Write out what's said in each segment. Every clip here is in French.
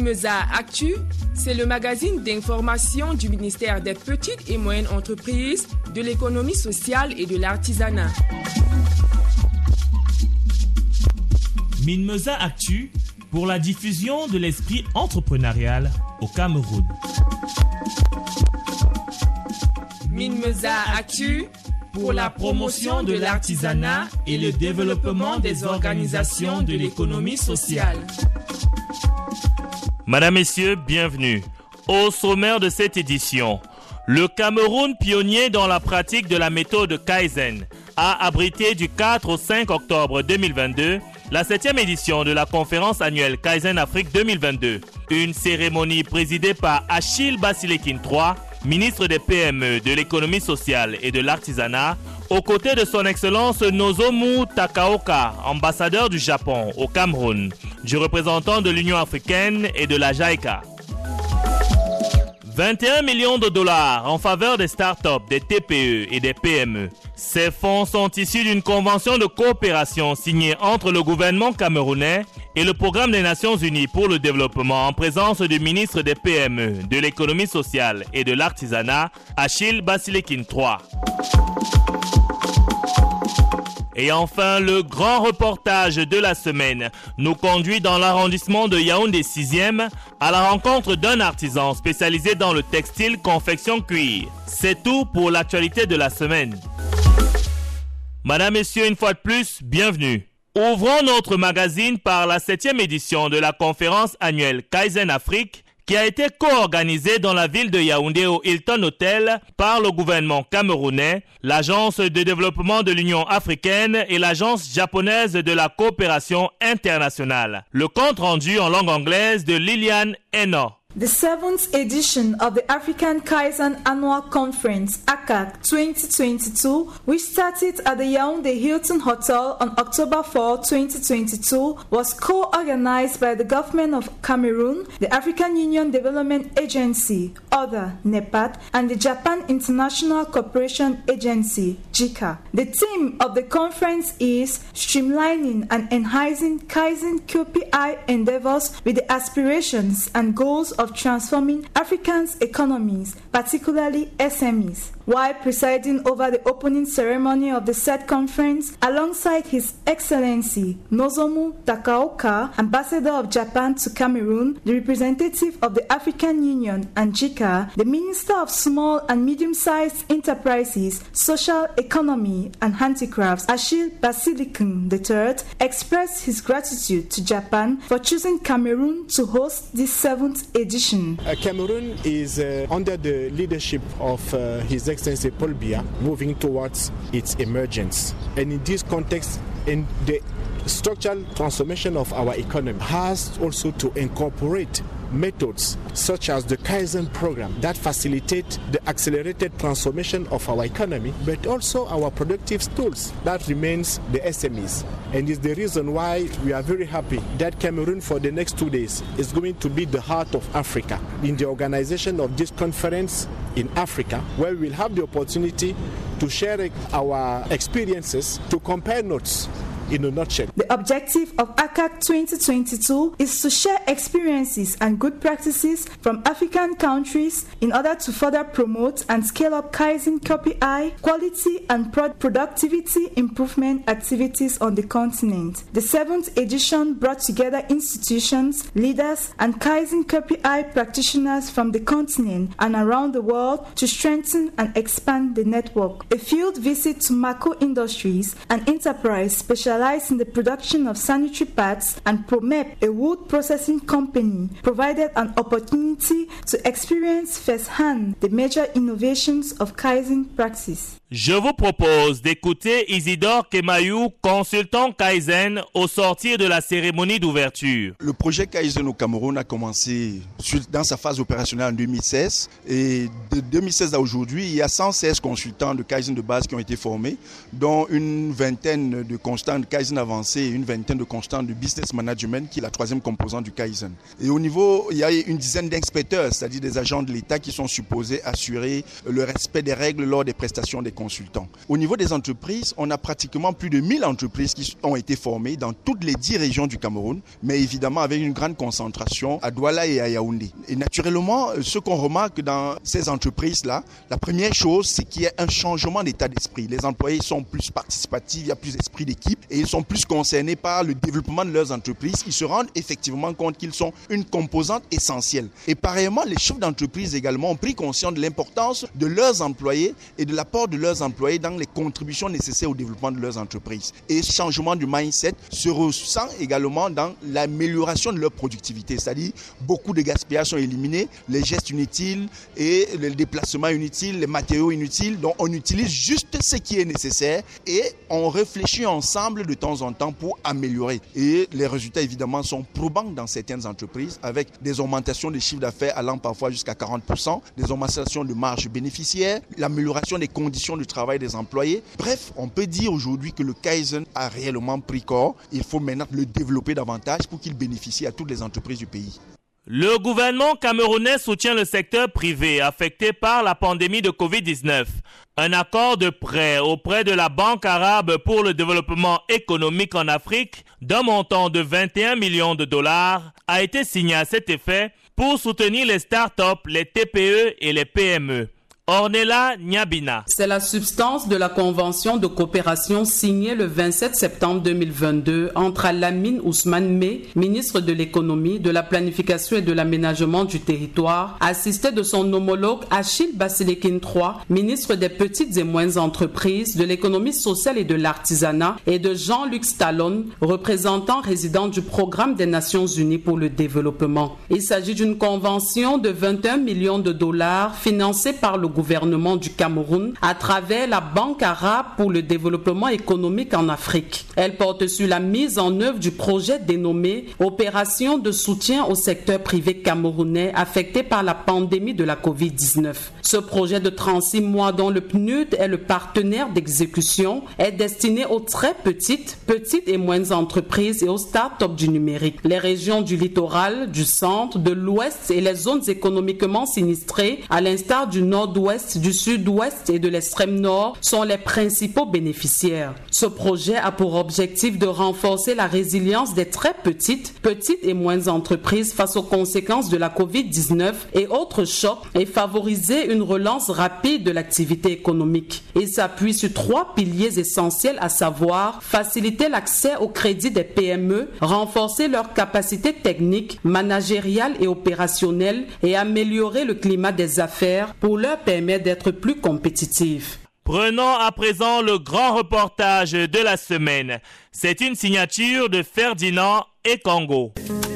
Minmeza Actu, c'est le magazine d'information du ministère des Petites et Moyennes Entreprises, de l'économie sociale et de l'artisanat. Minmeza Actu, pour la diffusion de l'esprit entrepreneurial au Cameroun. Minmeza Actu, pour la promotion de l'artisanat et le développement des organisations de l'économie sociale. Madame, Messieurs, bienvenue. Au sommaire de cette édition, le Cameroun, pionnier dans la pratique de la méthode Kaizen, a abrité du 4 au 5 octobre 2022 la 7e édition de la conférence annuelle Kaizen Afrique 2022. Une cérémonie présidée par Achille Basilekin III, ministre des PME, de l'économie sociale et de l'artisanat, aux côtés de son Excellence Nozomu Takaoka, ambassadeur du Japon au Cameroun, du représentant de l'Union africaine et de la JICA. 21 millions de dollars en faveur des startups, des TPE et des PME. Ces fonds sont issus d'une convention de coopération signée entre le gouvernement camerounais et le Programme des Nations Unies pour le développement en présence du ministre des PME, de l'économie sociale et de l'artisanat, Achille Basilekin III. Et enfin, le grand reportage de la semaine nous conduit dans l'arrondissement de Yaoundé 6e à la rencontre d'un artisan spécialisé dans le textile confection cuir. C'est tout pour l'actualité de la semaine. Madame, Messieurs, une fois de plus, bienvenue. Ouvrons notre magazine par la 7e édition de la conférence annuelle Kaizen Afrique, qui a été co-organisée dans la ville de Yaoundé au Hilton Hotel par le gouvernement camerounais, l'Agence de développement de l'Union africaine et l'Agence japonaise de la coopération internationale. Le compte rendu en langue anglaise de Liliane Eno. The 7th edition of the African Kaizen Annual Conference, ACAC 2022, which started at the Yaoundé Hilton Hotel on October 4, 2022, was co-organized by the Government of Cameroon, the African Union Development Agency, ODA, NEPAD, and the Japan International Cooperation Agency, JICA. The theme of the conference is Streamlining and Enhancing Kaizen QPI Endeavors with the Aspirations and Goals of transforming Africans' economies, particularly SMEs. While presiding over the opening ceremony of the said conference, alongside His Excellency Nozomu Takaoka, Ambassador of Japan to Cameroon, the representative of the African Union and JICA, the Minister of Small and Medium-Sized Enterprises, Social Economy and Handicrafts, Achille Basilekin III, expressed his gratitude to Japan for choosing Cameroon to host this 7th edition. Cameroon is under the leadership of His Excellency Paul Biya, moving towards its emergence. And in this context, in the structural transformation of our economy has also to incorporate methods such as the Kaizen program that facilitate the accelerated transformation of our economy, but also our productive tools that remains the SMEs. And is the reason why we are very happy that Cameroon for the next 2 days is going to be the heart of Africa in the organization of this conference in Africa, where we'll have the opportunity to share our experiences, to compare notes. In a nutshell. The objective of ACAC 2022 is to share experiences and good practices from African countries in order to further promote and scale up Kaizen KPI, quality and productivity improvement activities on the continent. The 7th edition brought together institutions, leaders, and Kaizen KPI practitioners from the continent and around the world to strengthen and expand the network. A field visit to Mako Industries, an enterprise specialized in the production of sanitary pads, and Promep, a wood processing company, provided an opportunity to experience firsthand the major innovations of Kaizen practice. Je vous propose d'écouter Isidore Kemayou, consultant Kaizen, au sortir de la cérémonie d'ouverture. Le projet Kaizen au Cameroun a commencé dans sa phase opérationnelle en 2016. Et de 2016 à aujourd'hui, il y a 116 consultants de Kaizen de base qui ont été formés, dont une vingtaine de constants de Kaizen avancé et une vingtaine de constants de business management, qui est la 3e composante du Kaizen. Et au niveau, il y a une dizaine d'inspecteurs, c'est-à-dire des agents de l'État qui sont supposés assurer le respect des règles lors des prestations des consultants. Au niveau des entreprises, on a pratiquement plus de 1000 entreprises qui ont été formées dans toutes les 10 régions du Cameroun, mais évidemment avec une grande concentration à Douala et à Yaoundé. Et naturellement, ce qu'on remarque dans ces entreprises-là, la première chose, c'est qu'il y a un changement d'état d'esprit. Les employés sont plus participatifs, il y a plus d'esprit d'équipe et ils sont plus concernés par le développement de leurs entreprises. Ils se rendent effectivement compte qu'ils sont une composante essentielle. Et pareillement, les chefs d'entreprise également ont pris conscience de l'importance de leurs employés et de l'apport de leurs employés dans les contributions nécessaires au développement de leurs entreprises. Et ce changement du mindset se ressent également dans l'amélioration de leur productivité, c'est-à-dire beaucoup de gaspillages sont éliminés, les gestes inutiles et les déplacements inutiles, les matériaux inutiles. Donc on utilise juste ce qui est nécessaire et on réfléchit ensemble de temps en temps pour améliorer. Et les résultats évidemment sont probants dans certaines entreprises avec des augmentations de chiffre d'affaires allant parfois jusqu'à 40%, des augmentations de marge bénéficiaire, l'amélioration des conditions de travail des employés. Bref, on peut dire aujourd'hui que le Kaizen a réellement pris corps. Il faut maintenant le développer davantage pour qu'il bénéficie à toutes les entreprises du pays. Le gouvernement camerounais soutient le secteur privé affecté par la pandémie de Covid-19. Un accord de prêt auprès de la Banque arabe pour le développement économique en Afrique d'un montant de 21 millions de dollars a été signé à cet effet pour soutenir les start-up, les TPE et les PME. Ornella Nyabina. C'est la substance de la convention de coopération signée le 27 septembre 2022 entre Lamine Ousmane Meh, ministre de l'économie, de la planification et de l'aménagement du territoire, assisté de son homologue Achille Basilekin III, ministre des petites et moyennes entreprises, de l'économie sociale et de l'artisanat, et de Jean-Luc Stallone, représentant résident du programme des Nations Unies pour le développement. Il s'agit d'une convention de 21 millions de dollars financée par le gouvernement du Cameroun à travers la Banque arabe pour le développement économique en Afrique. Elle porte sur la mise en œuvre du projet dénommé Opération de soutien au secteur privé camerounais affecté par la pandémie de la Covid-19. Ce projet de 36 mois dont le PNUD est le partenaire d'exécution est destiné aux très petites et moyennes entreprises et aux start-up du numérique. Les régions du littoral, du centre, de l'ouest et les zones économiquement sinistrées, à l'instar du nord-ouest, du sud-ouest et de l'extrême nord, sont les principaux bénéficiaires. Ce projet a pour objectif de renforcer la résilience des très petites et moyennes entreprises face aux conséquences de la COVID-19 et autres chocs et favoriser une relance rapide de l'activité économique. Il s'appuie sur 3 piliers essentiels, à savoir faciliter l'accès au crédit des PME, renforcer leurs capacités techniques, managériales et opérationnelles et améliorer le climat des affaires pour leur permettre d'être plus compétitifs. Prenons à présent le grand reportage de la semaine. C'est une signature de Ferdinand Ekango.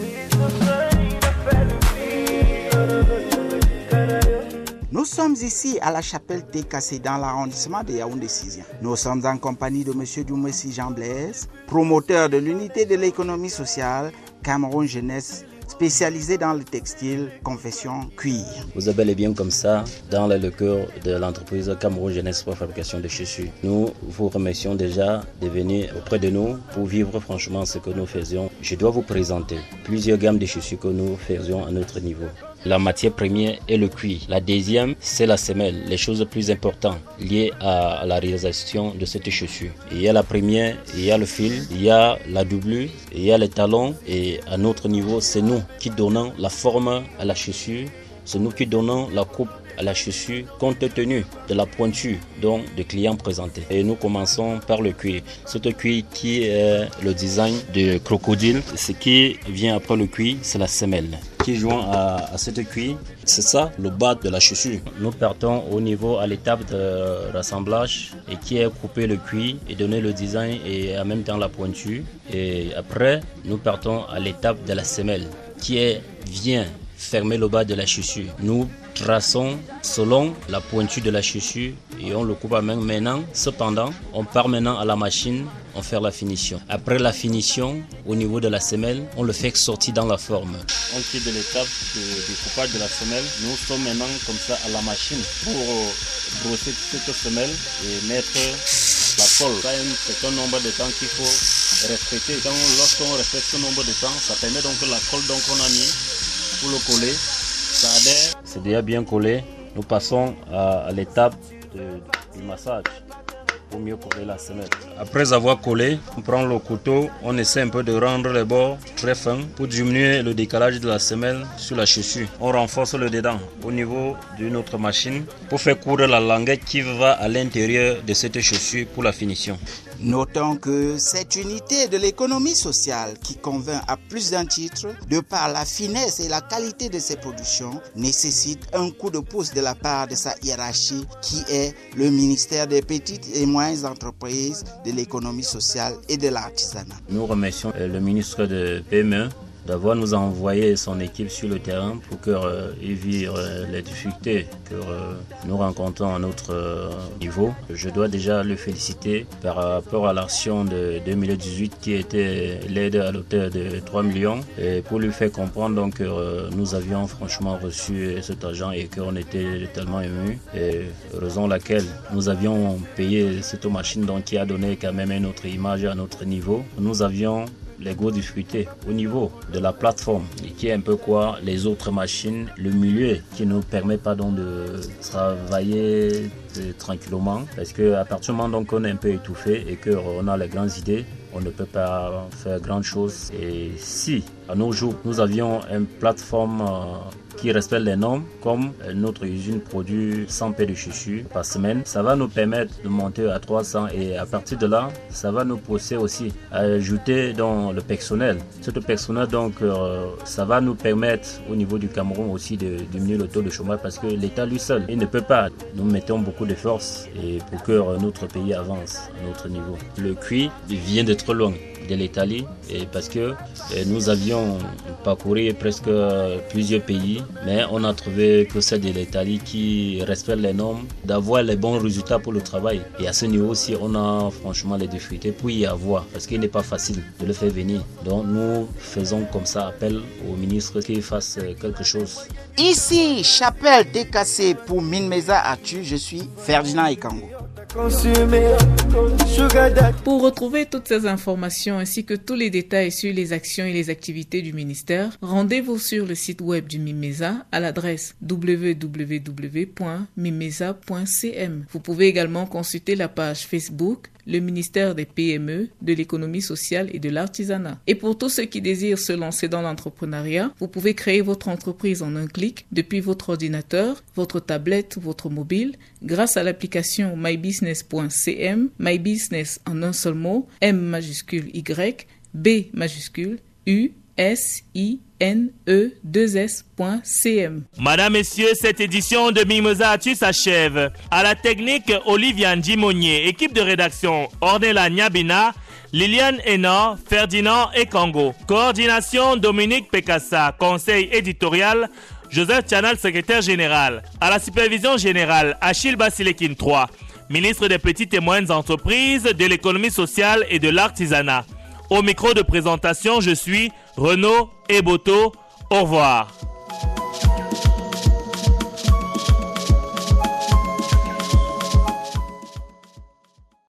Nous sommes ici à la chapelle TKC dans l'arrondissement de Yaoundé 6e. Nous sommes en compagnie de M. Doumessi Jean Blaise, promoteur de l'unité de l'économie sociale Cameroun Jeunesse, spécialisé dans le textile, confection, cuir. Vous êtes bel et bien comme ça dans le cœur de l'entreprise Cameroun Jeunesse pour la fabrication de chaussures. Nous vous remercions déjà de venir auprès de nous pour vivre franchement ce que nous faisions. Je dois vous présenter plusieurs gammes de chaussures que nous faisions à notre niveau. La matière première est le cuir. La deuxième, c'est la semelle. Les choses plus importantes liées à la réalisation de cette chaussure. Il y a la première, il y a le fil, il y a la doublure, il y a les talons. Et à notre niveau, c'est nous qui donnons la forme à la chaussure. C'est nous qui donnons la coupe à la chaussure compte tenu de la pointure dont le client présentait. Et nous commençons par le cuir. Ce cuir qui est le design de crocodile. Ce qui vient après le cuir, c'est la semelle qui joint à cette cuir. C'est ça le bas de la chaussure. Nous partons au niveau à l'étape de rassemblage et qui est couper le cuir et donner le design et en même temps la pointure. Et après, nous partons à l'étape de la semelle qui vient fermer le bas de la chaussure. Nous traçons selon la pointure de la chaussure et on le coupe à main maintenant. Cependant, on part maintenant à la machine, on fait la finition. Après la finition, au niveau de la semelle, on le fait sortir dans la forme. On quitte de l'étape du coupage de la semelle. Nous sommes maintenant comme ça à la machine pour brosser cette semelle et mettre la colle. Ça a un certain nombre de temps qu'il faut respecter. Lorsqu'on respecte ce nombre de temps, ça permet donc que la colle qu'on a mis pour le coller, ça adhère. C'est déjà bien collé. Nous passons à l'étape du massage pour mieux coller la semelle. Après avoir collé, on prend le couteau, on essaie un peu de rendre les bords très fins pour diminuer le décalage de la semelle sur la chaussure. On renforce le dedans au niveau d'une autre machine pour faire courir la languette qui va à l'intérieur de cette chaussure pour la finition. Notons que cette unité de l'économie sociale qui convainc à plus d'un titre, de par la finesse et la qualité de ses productions, nécessite un coup de pouce de la part de sa hiérarchie qui est le ministère des petites et moyennes entreprises, de l'économie sociale et de l'artisanat. Nous remercions le ministre de PME d'avoir nous envoyé son équipe sur le terrain pour éviter les difficultés que nous rencontrons à notre niveau. Je dois déjà le féliciter par rapport à l'action de 2018 qui était l'aide à l'auteur de 3 millions et pour lui faire comprendre donc, que nous avions franchement reçu cet argent et qu'on était tellement émus. Et raison laquelle nous avions payé cette machine donc, qui a donné quand même une autre image à notre niveau. Nous avions les grosses difficultés au niveau de la plateforme et qui est un peu quoi les autres machines, le milieu qui ne nous permet pas donc de travailler tranquillement parce qu'à partir du moment donc on est un peu étouffé et qu'on a les grandes idées, on ne peut pas faire grand chose. Et si à nos jours nous avions une plateforme qui respecte les normes, comme notre usine produit 100 paires de chaussures par semaine, ça va nous permettre de monter à 300 et à partir de là, ça va nous pousser aussi à ajouter dans le personnel. Ce personnel donc, ça va nous permettre au niveau du Cameroun aussi de diminuer le taux de chômage parce que l'État lui seul, il ne peut pas. Nous mettons beaucoup de force et pour que notre pays avance à notre niveau. Le cuir vient de trop loin de l'Italie et parce que nous avions parcouru presque plusieurs pays, mais on a trouvé que c'est de l'Italie qui respecte les normes, d'avoir les bons résultats pour le travail. Et à ce niveau aussi, on a franchement les difficultés pour y avoir, parce qu'il n'est pas facile de le faire venir. Donc nous faisons comme ça appel au ministre qu'il fasse quelque chose. Ici, Chapelle TKC pour Minmeza Actu, je suis Ferdinand Ekango. Pour retrouver toutes ces informations ainsi que tous les détails sur les actions et les activités du ministère, rendez-vous sur le site web du Mimeza à l'adresse www.mimeza.cm. Vous pouvez également consulter la page Facebook le ministère des PME, de l'économie sociale et de l'artisanat. Et pour tous ceux qui désirent se lancer dans l'entrepreneuriat, vous pouvez créer votre entreprise en un clic depuis votre ordinateur, votre tablette ou votre mobile grâce à l'application mybusiness.cm, mybusiness en un seul mot, M majuscule Y, B majuscule U, SINE2S.cm. Madame, Messieurs, cette édition de Mimeza Actu s'achève. À la technique, Olivia Ndimonier, équipe de rédaction, Ornella Nyabina, Liliane Enor, Ferdinand Ekango. Coordination, Dominique Pekassa. Conseil éditorial, Joseph Tianal, secrétaire général. À la supervision générale, Achille Basilekin III, ministre des petites et moyennes entreprises, de l'économie sociale et de l'artisanat. Au micro de présentation, je suis Renaud Eboto. Au revoir.